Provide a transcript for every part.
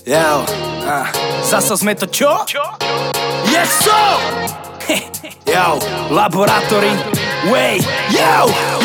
Jau, zasa sme to čo? Yes, so! Jau, laboratóry, way, jau.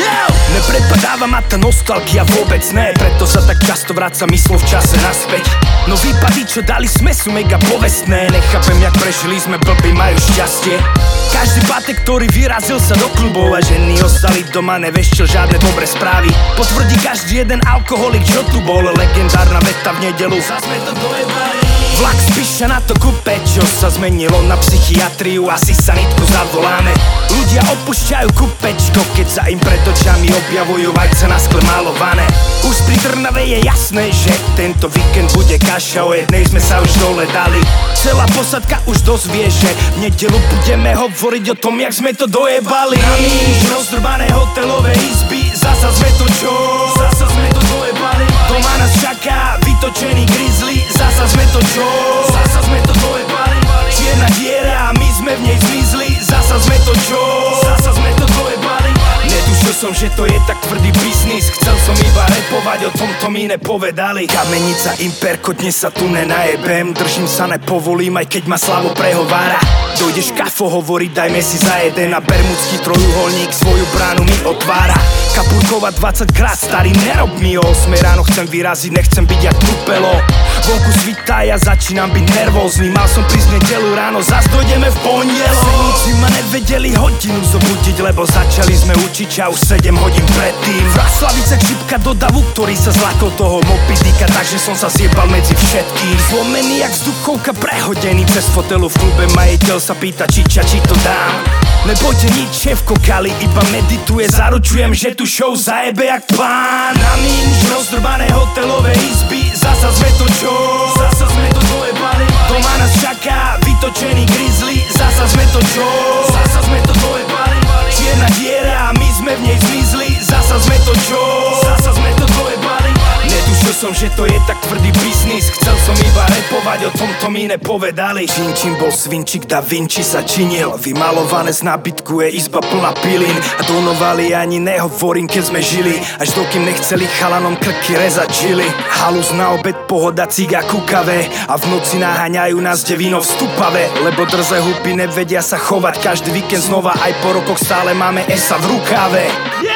Neprepadáva ma tá nostalgia vôbec ne, preto sa tak často vraca mysľou v čase naspäť. No výpady, čo dali sme, sú mega povestné. Nechápem, jak prežili sme, blbí majú šťastie. Každý batek, ktorý vyrazil sa do klubov a ženy ostali doma, neveštil žiadne dobré správy. Potvrdí každý jeden alkoholik, čo tu bol. Legendárna veta v nedelu, zas sme to dojebali. Vlak z Piša na to kupe, čo sa zmenilo na psychiatriu, asi sanitku zavoláme. Ľudia opúšťajú kupečko, keď sa im pred očami objavujú vajce na skle malované. Už pri Trnave je jasné, že tento víkend bude kaša, o jednej sme sa už dole dali. Celá posadka už dosť vie, že v nedelu budeme hovoriť o tom, jak sme to dojebali. Na nič rozdrbané hotelové izby, zasa sme to čo? Zasa sme to dojebali. Doma nás čaká vytočený grizzly, zasa sme to čo? Zasa sme to dojebali. Čierna diera a my sme v nej zmizli, zasa sme to čo? Zasa sme to dojebali. Netušil som, že to je tak tvrdý biznis, chcel som iba repovať, o tomto mi nepovedali. Kamenica, Imperko, dnes sa tu nenajebem, držím sa, nepovolím, aj keď ma Slavo prehovára. Dojdeš kafo hovoriť, dajme si za jeden a bermudský trojuholník svoju bránu mi otvára. Kapurkova 20 krát, starý, nerob mi o 8 ráno, chcem vyraziť, nechcem byť jak trupelo. Vonku svitá, ja začínam byť nervózny, mal som prísť nedelu ráno, zas dojdeme v pondelok. Seníci ma nevedeli hodinu zobudiť, lebo začali sme učiť a už 7 hodín predtým. Vraslavice šipka do davu, ktorý sa zlakol toho mopidíka, takže som sa zjebal medzi všetkých. Zlomený jak vzduchovka, prehodený cez fotelu v klube, majiteľ sa pýta či to dám. Nebojte nič, šéfko Kali iba medituje, zaručujem, že tu show zajebe jak pán. Na minč rozdrbané hotelové izby, zasa sme to čo? Zasa sme to dojebali. Doma nás čaká vytočený grizzly, zasa sme to čo? Zasa sme to dojebali. Čierna diera a my sme v nej zmizli, zasa sme to čo? Zasa sme to dojebali. Netušil som, že to je tak tvrdý biznis, chcel som iba repovať, o tomto mi nepovedali. Čím bol svinčík, Da Vinci sa činil, vymalované z nábytku je izba plná pilín. A do Novaly ani nehovorím, keď sme žili, až dokým nechceli chalanom krky rezať žily. Halus na obed, pohoda, ciga, kukavé, a v noci naháňajú nás devino v Stupave. Lebo drze hupy nevedia sa chovať, každý víkend znova, aj po rokoch stále máme esa v rukave.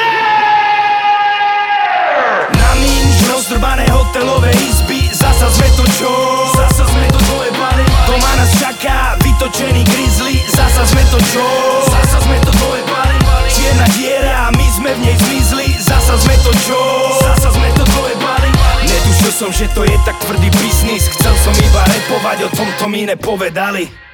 Rozdrbané hotelové izby, zasa sme to čo? Zasa sme to dojebali. Doma nás čaká vytočený grizzly, zasa sme to čo? Zasa sme to dojebali. Čierna diera a my sme v nej zmizli, zasa sme to čo? Zasa sme to dojebali. Netušil som, že to je tak tvrdý biznis, chcel som iba repovať, o tomto mi nepovedali.